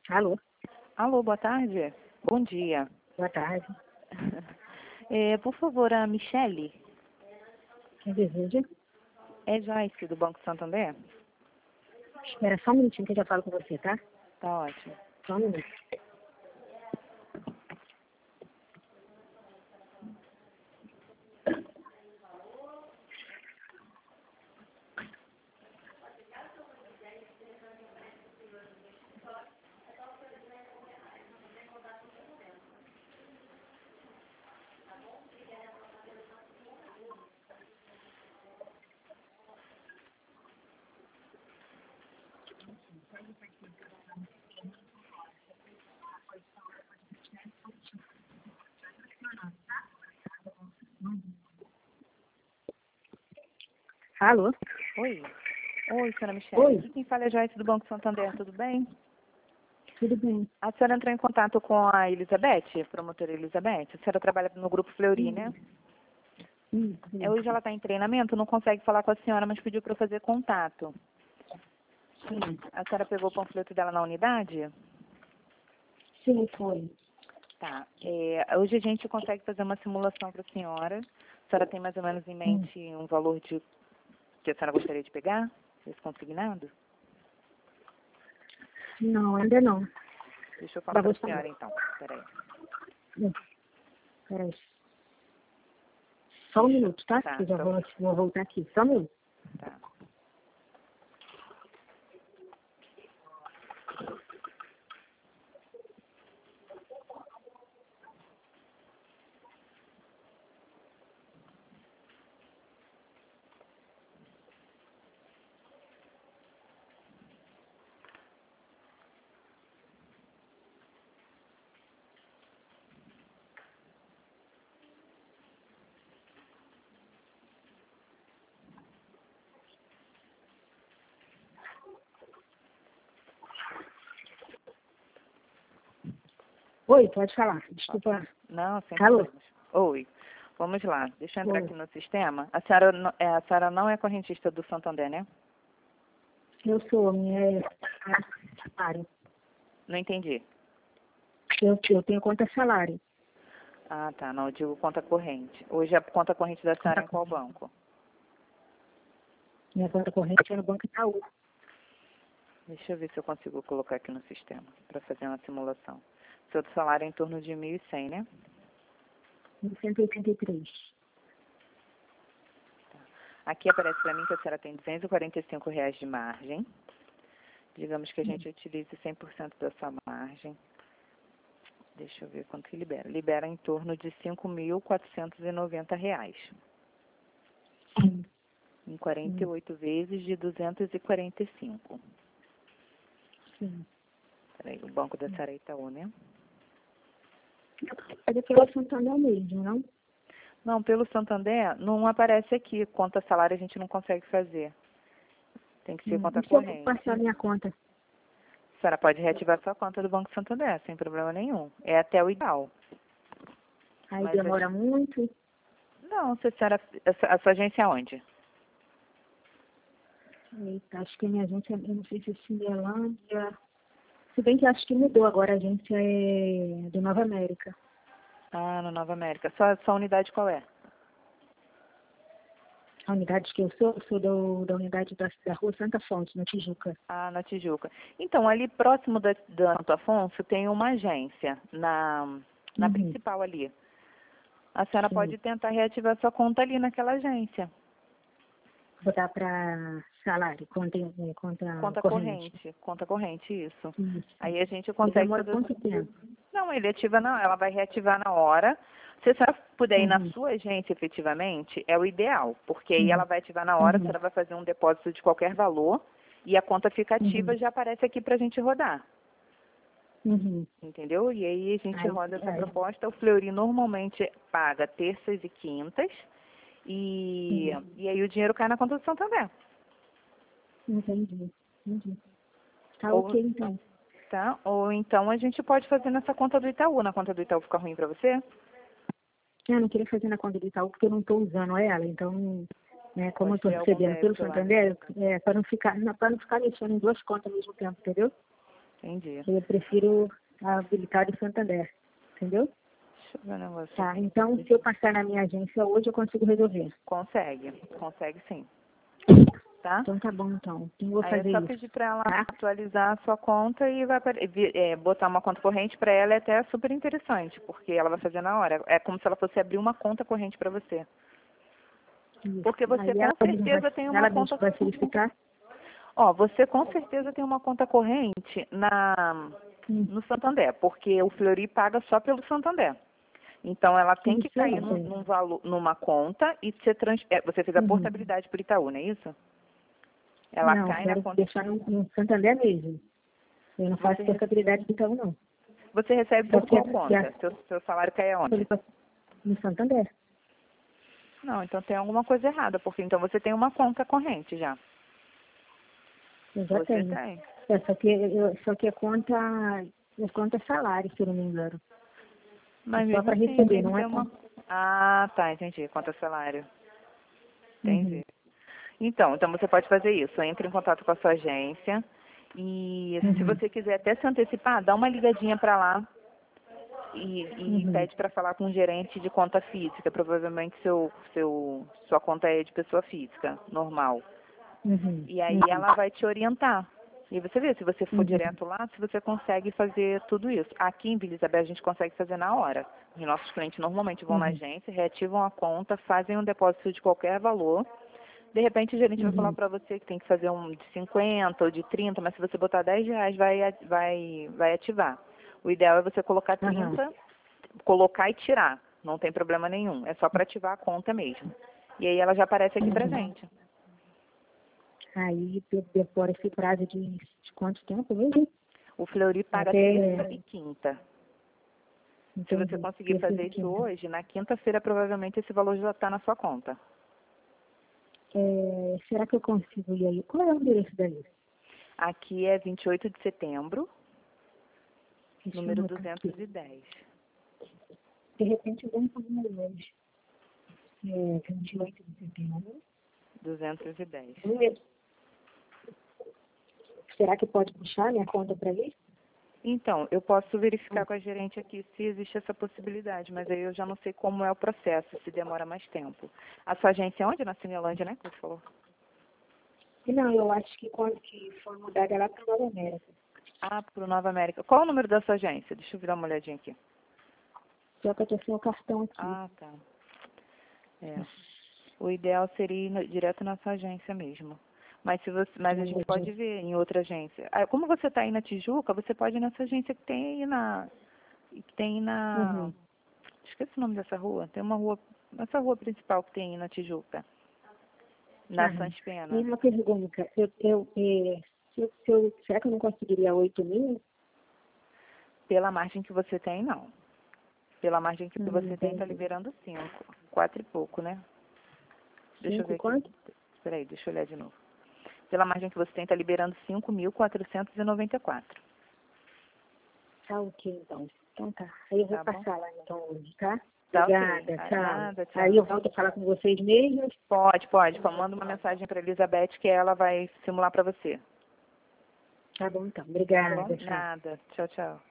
Alô, Alô, boa tarde. Bom dia. boa tarde. Por favor, a Michele. Quem deseja? É Joyce, do Banco Santander? Espera só um minutinho que eu já falo com você, tá? Tá ótimo. Só um minuto. Alô? Oi. Oi, senhora Michele. Oi, Aqui quem fala é Joyce, do Banco Santander. Tudo bem? tudo bem? A senhora entrou em contato com a Elizabeth, promotora Elizabeth? A senhora trabalha no Grupo Fleury, né? Hoje ela está em treinamento, não consegue falar com a senhora, mas pediu para eu fazer contato. Sim, A senhora pegou o panfleto dela na unidade? sim, foi. Tá. Hoje a gente consegue fazer uma simulação para a senhora. A senhora tem mais ou menos em mente um valor de que a senhora gostaria de pegar? Esse consignado? Não, ainda não. Deixa eu falar Pra para a você senhora, então. Peraí. não. Peraí. Só um minuto, tá? Tá, Que eu já só- vou voltar aqui. Só um minuto. tá. Oi, pode falar. Desculpa. Não, sem Alô? problemas. Oi. Vamos lá. Deixa eu entrar Oi. aqui no sistema. A senhora não é correntista do Santander, né? Eu sou, minha salário. Não entendi. Eu tenho conta salário. Ah, tá. Não, eu digo conta corrente. Hoje a conta corrente da senhora é em qual banco? Minha conta corrente é no Banco Itaú. Deixa eu ver se eu consigo colocar aqui no sistema para fazer uma simulação. Seu salário é em torno de 1.100, né? 183. Aqui aparece para mim que a senhora tem R$ 245 de margem. Digamos que a gente utilize 100% da sua margem. Deixa eu ver quanto que libera. Libera em torno de R$ 5.490. Sim. Em 48 vezes de 245. Sim. Peraí, o banco da senhora é Itaú, né? É pelo Santander mesmo, não? Não, pelo Santander não aparece aqui. Conta salário a gente não consegue fazer. Tem que ser conta E se eu corrente. passar minha conta? A senhora pode reativar sua conta do Banco Santander, sem problema nenhum. É até o ideal. Aí Mas demora muito? não, se a senhora... A sua agência é onde? Eita, acho que a minha agência, eu não sei se é Cinelândia. Se bem que acho que mudou agora, a agência é do Nova América. Ah, no Nova América. Sua unidade qual é? A unidade que eu sou da unidade da Rua Santa Fonte, na Tijuca. Ah, na Tijuca. Então, ali próximo da Santo Afonso tem uma agência, na Uhum, principal ali. A senhora sim. pode tentar reativar sua conta ali naquela agência. Botar para salário, conta corrente. Conta corrente, isso. Isso. Aí a gente E consegue demora fazer... quanto tempo? Não, ele ativa não, ela vai reativar na hora. Se a senhora puder ir na Uhum, sua agência efetivamente, é o ideal, porque aí ela uhum, vai ativar na hora, a uhum, senhora vai fazer um depósito de qualquer valor e a conta fica ativa uhum, e já aparece aqui para a gente rodar. uhum. Entendeu? E aí a gente Aí, roda essa aí, proposta. O Fleury normalmente paga terças e quintas uhum. e aí o dinheiro cai na conta do Santander. Entendi, entendi. Tá Ou, ok, então. tá? Ou então a gente pode fazer nessa conta do Itaú. Na conta do Itaú fica ruim para você? Eu não queria fazer na conta do Itaú porque eu não estou usando ela, então, né, como eu Pode estou ter algum recebendo pelo débito lá, né? Santander, para não ficar mexendo em duas contas ao mesmo tempo, entendeu? Entendi. Eu prefiro habilitar do Santander, entendeu? Deixa eu ver um negócio. Tá, então se eu passar na minha agência hoje, eu consigo resolver. Consegue sim. Tá? Então tá bom, então. Então eu vou Aí é fazer só isso, pedir para ela tá? atualizar a sua conta e vai botar uma conta corrente para ela é até super interessante, porque ela vai fazer na hora. É como se ela fosse abrir uma conta corrente para você. Isso. Porque você Aí com certeza tem uma ela mesmo conta. vai verificar. Ó, você com certeza tem uma conta corrente no Santander, porque o Fleury paga só pelo Santander. Então ela tem que Isso aí, cair num valor, numa conta e ser você fez a portabilidade por Itaú, não é isso? Ela Não, cai na quero conta. deixar no Santander mesmo. Eu não faço portabilidade do Itaú, não. Você recebe Só por que qual conta? Seu salário cai aonde? no Santander. Não, então tem alguma coisa errada, porque então você tem uma conta corrente já. Eu já Você tenho. tem. Só que a conta é salário, se eu não me engano. Mas É só mesmo para assim, receber, tem que não é ter uma. conta. Ah, tá, entendi. Conta salário. Uhum. Entendi. Então você pode fazer isso. Entre em contato com a sua agência e se Uhum. você quiser até se antecipar, dá uma ligadinha para lá e Uhum. pede para falar com um gerente de conta física. Provavelmente sua conta é de pessoa física, normal. Uhum. E aí Uhum. ela vai te orientar. E você vê, se você for Uhum. direto lá, se você consegue fazer tudo isso. Aqui em Vila Isabel a gente consegue fazer na hora. Os nossos clientes normalmente vão na Uhum. agência, reativam a conta, fazem um depósito de qualquer valor. De repente o gerente vai falar Uhum. para você que tem que fazer um de 50 ou de 30, mas se você botar R$ 10 vai ativar. O ideal é você colocar Aham. 30, colocar e tirar. Não tem problema nenhum. É só para ativar a conta mesmo. E aí ela já aparece aqui pra Uhum. gente. Aí demora esse prazo de quanto tempo mesmo? O Fleury paga terça Até. e quinta. Se você Entendi. conseguir Terça fazer e isso quinta. hoje, na quinta-feira provavelmente esse valor já está na sua conta. Será que eu consigo ir aí? Qual é o endereço daí? Aqui é 28 de setembro, Deixa eu número anotar aqui. 210. De repente eu vou fazer hoje. 28 de setembro. 210. Será que pode puxar minha conta para isso? Então, eu posso verificar com a gerente aqui se existe essa possibilidade, mas aí eu já não sei como é o processo, se demora mais tempo. A sua agência é onde? Na Cinelândia, né, que você falou? Não, eu acho que quando que for mudar é lá para Nova América. Ah, para o Nova América. Qual o número da sua agência? Deixa eu dar uma olhadinha aqui. Só que eu tô sem o cartão aqui. Ah, tá. É. O ideal seria ir direto na sua agência mesmo. Mas a gente pode ver em outra agência. Ah, como você está aí na Tijuca, você pode ir nessa agência que tem aí Uhum. esqueci o nome dessa rua. Tem uma rua, essa rua principal que tem aí na Tijuca, na Aham. Sans E Pena. uma pergunta, será que eu não conseguiria 8.000? Pela margem que você tem, não. Pela margem que você tem, está Entendi. liberando 5, 4 e pouco, né? Deixa eu 5 ver aqui. quanto? Espera aí, deixa eu olhar de novo. Pela margem que você tem, está liberando 5.494. Tá ok, então. Então tá. Aí eu vou Tá bom? passar lá então hoje, tá? Tá ok. Obrigada, Ah, tchau. nada, Aí eu tchau. volto a falar com vocês mesmos. Pode. Manda uma mensagem para Elizabeth que ela vai simular para você. Tá bom então. Tá bom? Obrigada, tchau. Nada. Tchau, tchau.